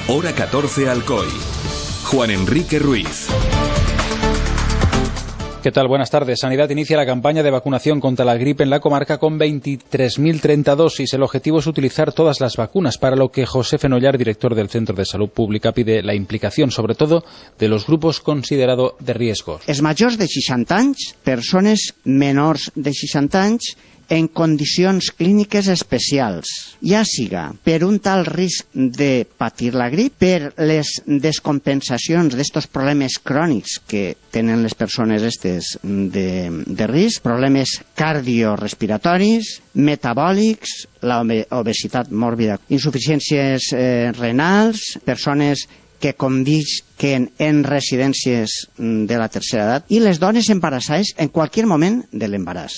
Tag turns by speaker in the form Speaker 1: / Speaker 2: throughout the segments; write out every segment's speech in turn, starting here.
Speaker 1: Hora 14 Alcoy. Juan Enrique Ruiz.
Speaker 2: ¿Qué tal? Buenas tardes. Sanidad inicia la campaña de vacunación contra la gripe en la comarca con 23.030 dosis. El objetivo es utilizar todas las vacunas, para lo que José Fenollar, director del Centro de Salud Pública, pide la implicación, sobre todo, de los grupos considerados de riesgo.
Speaker 3: Els majors de 60 anys, persones menors de 60 anys, en condicions clíniques especials, ja siga per un tal risc de patir la grip, per les descompensacions d'estos problemes crònics que tenen les persones estes de risc, problemes cardiorespiratoris, metabòlics, l'obesitat mòrbida, insuficiències renals, persones que convisquen en residències de la tercera edat i les dones embarassades en qualsevol moment de l'embaràs.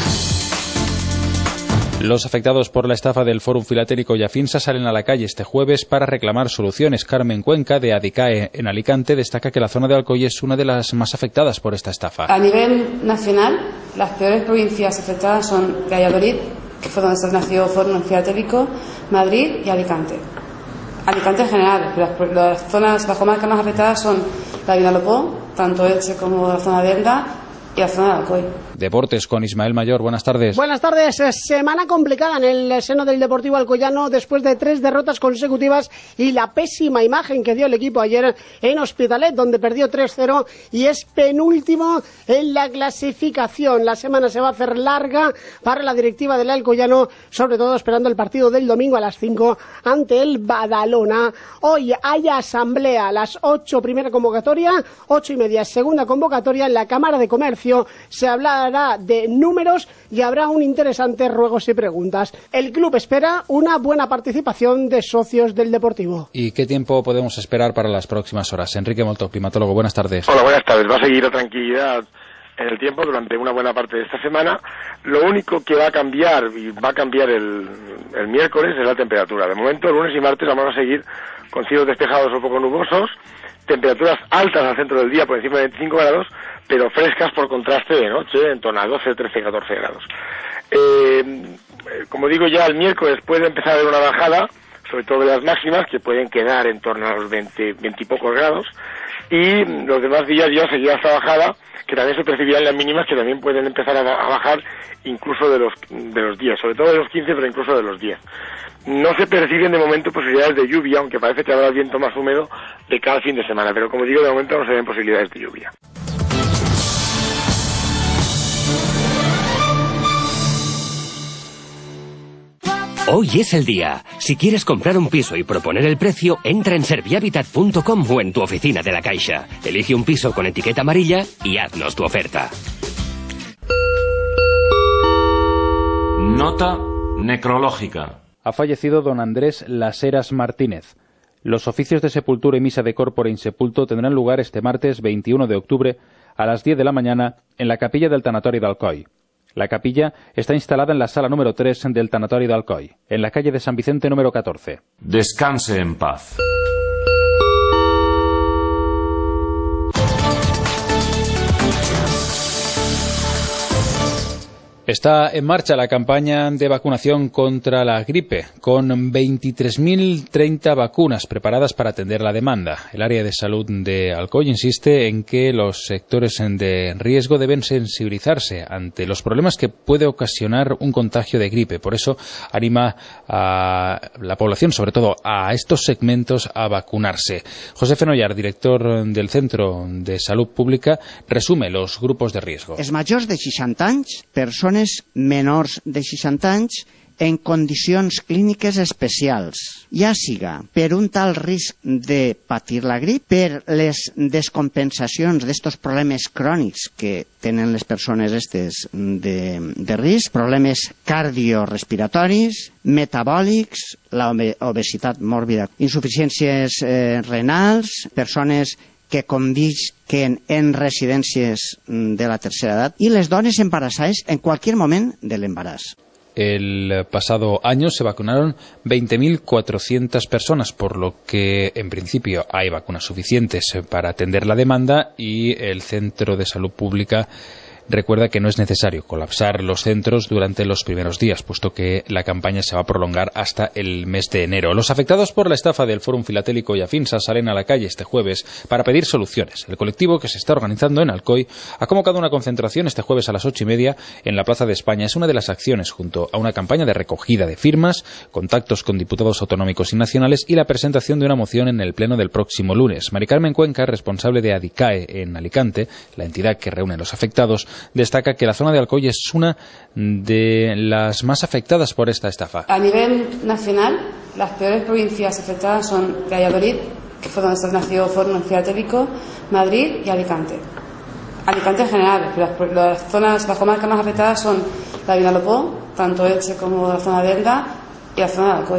Speaker 2: Los afectados por la estafa del Fórum Filatélico y Afinsa salen a la calle este jueves para reclamar soluciones. Carmen Cuenca, de Adicae en Alicante, destaca que la zona de Alcoy es una de las más afectadas por esta estafa.
Speaker 4: A nivel nacional, las peores provincias afectadas son Valladolid, que fue donde se nació Fórum Filatélico, Madrid y Alicante. Alicante en general, pero las zonas, las comarcas más afectadas son la de Vinalopó, tanto Elche como la zona de Elda y la zona de Alcoy.
Speaker 2: Deportes con Ismael Mayor. Buenas tardes.
Speaker 5: Buenas tardes. Semana complicada en el seno del Deportivo Alcoyano después de 3 derrotas consecutivas y la pésima imagen que dio el equipo ayer en Hospitalet, donde perdió 3-0 y es penúltimo en la clasificación. La semana se va a hacer larga para la directiva del Alcoyano, sobre todo esperando el partido del domingo a las 5 ante el Badalona. Hoy hay asamblea a las 8, primera convocatoria, 8:30, segunda convocatoria en la Cámara de Comercio. Se hablará de números y habrá un interesante ruegos y preguntas. El club espera una buena participación de socios del Deportivo.
Speaker 2: ¿Y qué tiempo podemos esperar para las próximas horas? Enrique Molto, climatólogo, buenas tardes.
Speaker 6: Hola, buenas tardes. Va a seguir la tranquilidad en el tiempo durante una buena parte de esta semana. Lo único que va a cambiar, y va a cambiar el miércoles, es la temperatura. De momento, lunes y martes vamos a seguir con cielos despejados o poco nubosos, temperaturas altas al centro del día por encima de 25 grados, pero frescas por contraste de noche, en torno a 12, 13, 14 grados. Como digo, ya el miércoles puede empezar a haber una bajada, sobre todo de las máximas, que pueden quedar en torno a los 20 y pocos grados, y los demás días ya seguirá esta bajada, que también se percibirán las mínimas, que también pueden empezar a bajar incluso de los 10, sobre todo de los 15, pero incluso de los 10. No se perciben de momento posibilidades de lluvia, aunque parece que habrá viento más húmedo de cada fin de semana, pero como digo, de momento no se ven posibilidades de lluvia.
Speaker 7: Hoy es el día. Si quieres comprar un piso y proponer el precio, entra en servihabitat.com o en tu oficina de la Caixa. Elige un piso con etiqueta amarilla y haznos tu oferta.
Speaker 8: Nota necrológica.
Speaker 2: Ha fallecido don Andrés Las Heras Martínez. Los oficios de sepultura y misa de corpore insepulto tendrán lugar este martes 21 de octubre a las 10 de la mañana en la capilla del Tanatorio de Alcoy. La capilla está instalada en la sala número 3 del Tanatorio de Alcoy, en la calle de San Vicente número 14.
Speaker 8: Descanse en paz.
Speaker 2: Está en marcha la campaña de vacunación contra la gripe, con 23.030 vacunas preparadas para atender la demanda. El área de salud de Alcoy insiste en que los sectores de riesgo deben sensibilizarse ante los problemas que puede ocasionar un contagio de gripe. Por eso anima a la población, sobre todo a estos segmentos, a vacunarse. José Fenollar, director del Centro de Salud Pública, resume los grupos de riesgo.
Speaker 3: Els majors de 60 anys, persones menors de 60 anys en condicions clíniques especials, ja siga per un tal risc de patir la grip, per les descompensacions d'estos problemes crònics que tenen les persones estes de risc, problemes cardiorespiratoris, metabòlics, l'obesitat mòrbida, insuficiències renals, persones que convisquen en residències de la tercera edat i les dones embarassades en qualsevol moment de l'embaràs.
Speaker 2: El pasado año se vacunaron 20.400 personas, por lo que en principio hay vacunas suficientes para atender la demanda y el Centro de Salud Pública recuerda que no es necesario colapsar los centros durante los primeros días, puesto que la campaña se va a prolongar hasta el mes de enero. Los afectados por la estafa del Fórum Filatélico y Afinsa salen a la calle este jueves para pedir soluciones. El colectivo, que se está organizando en Alcoy, ha convocado una concentración este jueves a las 8:30 en la Plaza de España. Es una de las acciones, junto a una campaña de recogida de firmas, contactos con diputados autonómicos y nacionales y la presentación de una moción en el Pleno del próximo lunes. Mari Carmen Cuenca, responsable de ADICAE en Alicante, la entidad que reúne a los afectados, destaca que la zona de Alcoy es una de las más afectadas por esta estafa.
Speaker 4: A nivel nacional, las peores provincias afectadas son Valladolid, que fue donde nació Fórum Filatélico, Madrid y Alicante. Alicante en general, pero las zonas, las comarcas más afectadas son la de Vinalopó, tanto Elche como la zona de Elda y la zona de Alcoy.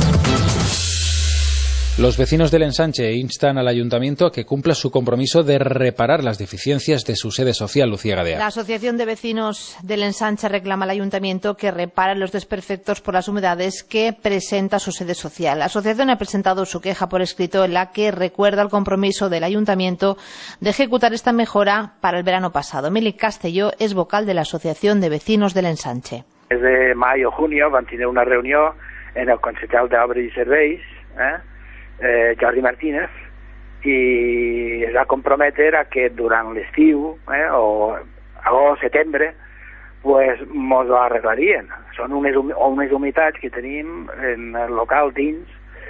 Speaker 2: Los vecinos del Ensanche instan al Ayuntamiento a que cumpla su compromiso de reparar las deficiencias de su sede social, Lucía Gadea.
Speaker 9: La Asociación de Vecinos del Ensanche reclama al Ayuntamiento que repare los desperfectos por las humedades que presenta su sede social. La asociación ha presentado su queja por escrito, en la que recuerda el compromiso del Ayuntamiento de ejecutar esta mejora para el verano pasado. Emili Castelló es vocal de la Asociación de Vecinos del Ensanche.
Speaker 10: Desde mayo o junio van tener una reunión en el concejal d'Obres i Serveis, Jordi Martínez, i es va comprometre a que durant l'estiu o agost, setembre pues mos ho arreglarien. Són unes humitats que tenim en el local dins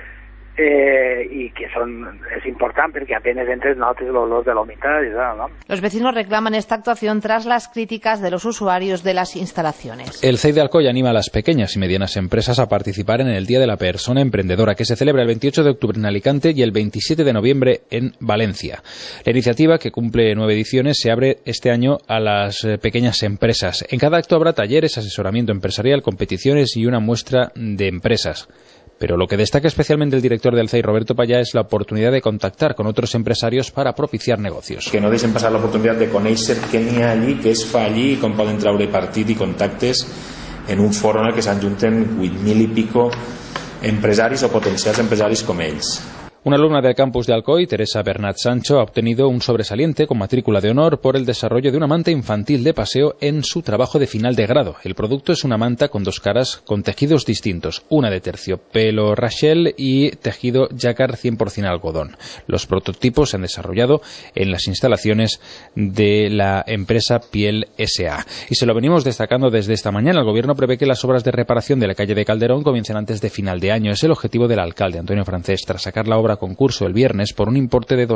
Speaker 10: y que es importante porque apenas entres notes el olor de la humedad y tal, ¿no?
Speaker 9: Los vecinos reclaman esta actuación tras las críticas de los usuarios de las instalaciones.
Speaker 2: El CEI de Alcoy anima a las pequeñas y medianas empresas a participar en el Día de la Persona Emprendedora, que se celebra el 28 de octubre en Alicante y el 27 de noviembre en Valencia. La iniciativa, que cumple 9 ediciones, se abre este año a las pequeñas empresas. En cada acto habrá talleres, asesoramiento empresarial, competiciones y una muestra de empresas. Pero lo que destaca especialmente el director del CEI, Roberto Payá, es la oportunidad de contactar con otros empresarios para propiciar negocios.
Speaker 11: Que no deixen passar l'oportunitat de conèixer què n'hi ha allí, què es fa allí i com poden treure partit i contactes en un fòrum en el que s'ajunten 8.000 i pico empresaris o potencials empresaris com ells.
Speaker 2: Una alumna del campus de Alcoy, Teresa Bernat Sancho, ha obtenido un sobresaliente con matrícula de honor por el desarrollo de una manta infantil de paseo en su trabajo de final de grado. El producto es una manta con dos caras con tejidos distintos, una de terciopelo Rachel y tejido Jacquard 100% algodón. Los prototipos se han desarrollado en las instalaciones de la empresa Piel S.A. Y se lo venimos destacando desde esta mañana. El gobierno prevé que las obras de reparación de la calle de Calderón comiencen antes de final de año. Es el objetivo del alcalde, Antonio Francés, tras sacar la obra a concurso el viernes por un importe de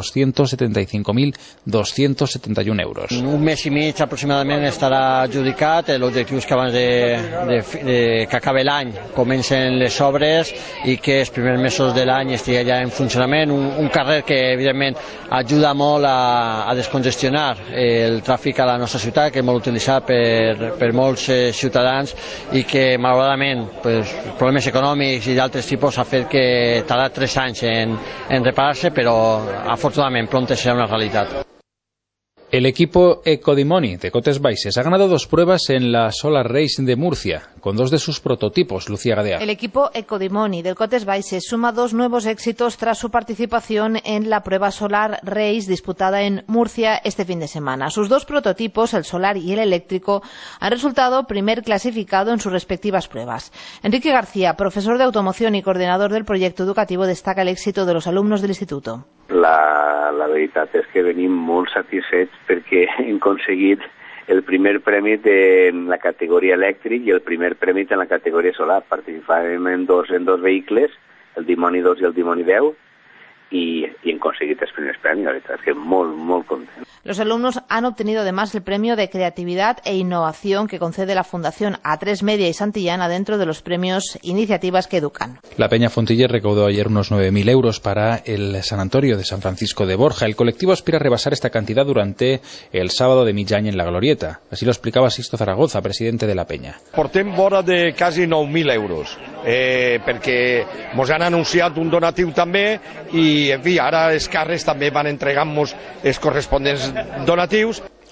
Speaker 2: 275.271 euros.
Speaker 12: En un mes i mig aproximadament estarà adjudicat. L'objectiu és que abans que acabi l'any comencen les obres i que els primers mesos de l'any estigui ja en funcionament. Un carrer que evidentment ajuda molt a descongestionar el tràfic a la nostra ciutat, que és molt utilitzat per molts ciutadans i que malauradament problemes econòmics i d'altres tipus ha fet que tarda 3 anys en repararse, pero afortunadamente pronto será una realidad.
Speaker 2: El equipo Ecodimoni de Cotes Baixes ha ganado 2 pruebas en la Solar Race de Murcia, con 2 de sus prototipos, Lucía Gadea.
Speaker 9: El equipo Ecodimoni del Cotes Baixes suma 2 nuevos éxitos tras su participación en la prueba Solar Race disputada en Murcia este fin de semana. Sus 2 prototipos, el solar y el eléctrico, han resultado primer clasificado en sus respectivas pruebas. Enrique García, profesor de automoción y coordinador del proyecto educativo, destaca el éxito de los alumnos del instituto.
Speaker 13: La veritat és que venim molt satisfets perquè hem aconseguit el primer premi en la categoria elèctric i el primer premi en la categoria solar. Participàvem en dos vehicles, el Dimoni 2 i el Dimoni 10, y han conseguido los primeros premios. La verdad es que muy contento.
Speaker 9: Los alumnos han obtenido además el premio de creatividad e innovación que concede la Fundación A3 Media y Santillana dentro de los premios Iniciativas que Educan.
Speaker 2: La Peña Fontiller recaudó ayer unos 9.000 euros para el sanatorio de San Francisco de Borja. El colectivo aspira a rebasar esta cantidad durante el sábado de mig any en la Glorieta. Así lo explicaba Sixto Zaragoza, presidente de la Peña.
Speaker 14: Portem vora de quasi 9.000 euros, perquè ens han anunciat un donatiu també i, en fi, ara els carrers també van entregant-nos els corresponents donatius.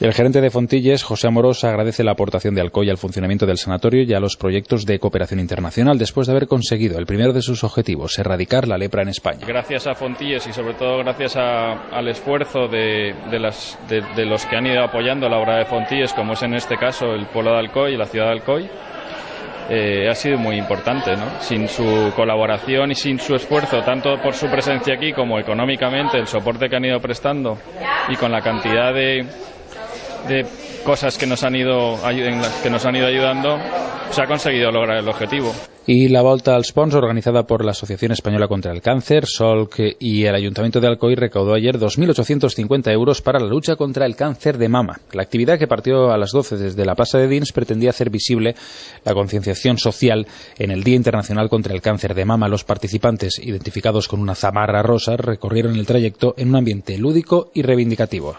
Speaker 2: El gerente de Fontilles, José Amorós, agradece la aportación de Alcoy al funcionamiento del sanatorio y a los proyectos de cooperación internacional después de haber conseguido el primero de sus objetivos, erradicar la lepra en España.
Speaker 15: Gracias a Fontilles y sobre todo gracias al esfuerzo de los que han ido apoyando la obra de Fontilles, como es en este caso el pueblo de Alcoy y la ciudad de Alcoy, ha sido muy importante, ¿no? Sin su colaboración y sin su esfuerzo, tanto por su presencia aquí como económicamente, el soporte que han ido prestando y con la cantidad de cosas que nos han ido ayudando, se ha conseguido lograr el objetivo.
Speaker 2: Y la Volta als Pons, organizada por la Asociación Española contra el Cáncer, SOLC, y el Ayuntamiento de Alcoy, recaudó ayer 2.850 euros para la lucha contra el cáncer de mama. La actividad, que partió a las 12 desde la Plaza de Dins, pretendía hacer visible la concienciación social en el Día Internacional contra el Cáncer de Mama. Los participantes, identificados con una zamarra rosa, recorrieron el trayecto en un ambiente lúdico y reivindicativo.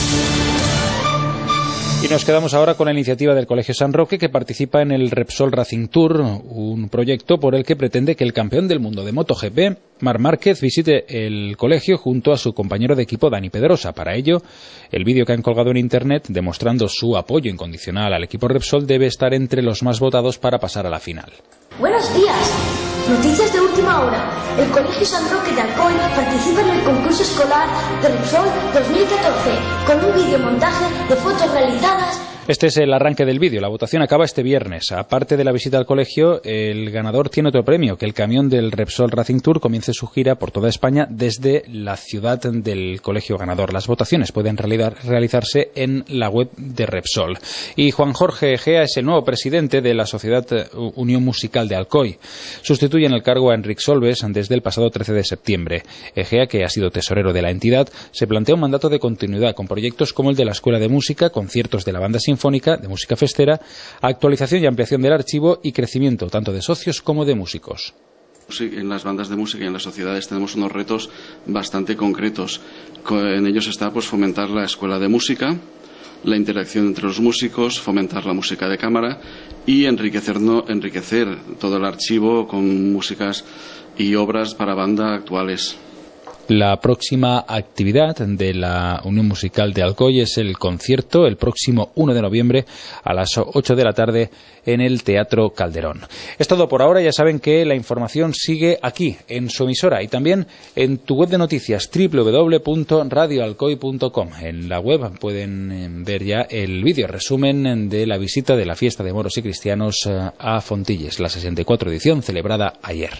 Speaker 2: Y nos quedamos ahora con la iniciativa del Colegio San Roque, que participa en el Repsol Racing Tour, un proyecto por el que pretende que el campeón del mundo de MotoGP, Marc Márquez, visite el colegio junto a su compañero de equipo Dani Pedrosa. Para ello, el vídeo que han colgado en Internet demostrando su apoyo incondicional al equipo Repsol debe estar entre los más votados para pasar a la final.
Speaker 16: Buenos días. Noticias de última hora. El Colegio San Roque de Alcoy participa en el concurso escolar de Repsol 2014 con un videomontaje de fotos realizadas.
Speaker 2: Este es el arranque del vídeo. La votación acaba este viernes. Aparte de la visita al colegio, el ganador tiene otro premio, que el camión del Repsol Racing Tour comience su gira por toda España desde la ciudad del colegio ganador. Las votaciones pueden realizarse en la web de Repsol. Y Juan Jorge Egea es el nuevo presidente de la Sociedad Unión Musical de Alcoy. Sustituye en el cargo a Enric Solves desde el pasado 13 de septiembre. Egea, que ha sido tesorero de la entidad, se plantea un mandato de continuidad con proyectos como el de la Escuela de Música, conciertos de la banda sinfónica, de música festera, actualización y ampliación del archivo y crecimiento tanto de socios como de músicos.
Speaker 17: En las bandas de música y en las sociedades tenemos unos retos bastante concretos. En ellos está fomentar la escuela de música, la interacción entre los músicos, fomentar la música de cámara y enriquecer todo el archivo con músicas y obras para banda actuales.
Speaker 2: La próxima actividad de la Unión Musical de Alcoy es el concierto el próximo 1 de noviembre a las 8 de la tarde en el Teatro Calderón. Es todo por ahora. Ya saben que la información sigue aquí, en su emisora, y también en tu web de noticias, www.radioalcoy.com. En la web pueden ver ya el vídeo resumen de la visita de la fiesta de moros y cristianos a Fontilles, la 64ª edición celebrada ayer.